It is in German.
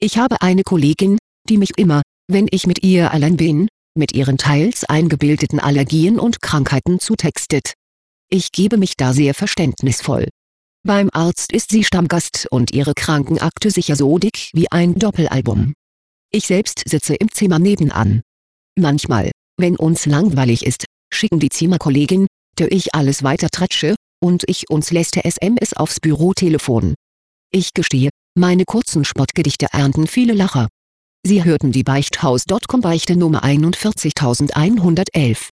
Ich habe eine Kollegin, die mich immer, wenn ich mit ihr allein bin, mit ihren teils eingebildeten Allergien und Krankheiten zutextet. Ich gebe mich da sehr verständnisvoll. Beim Arzt ist sie Stammgast und ihre Krankenakte sicher so dick wie ein Doppelalbum. Ich selbst sitze im Zimmer nebenan. Manchmal, wenn uns langweilig ist, schicken die Zimmerkollegin, der ich alles weitertratsche, und ich uns lässt SMS aufs Bürotelefon. Ich gestehe, meine kurzen Spottgedichte ernten viele Lacher. Sie hörten die Beichthaus.com Beichte Nummer 41111.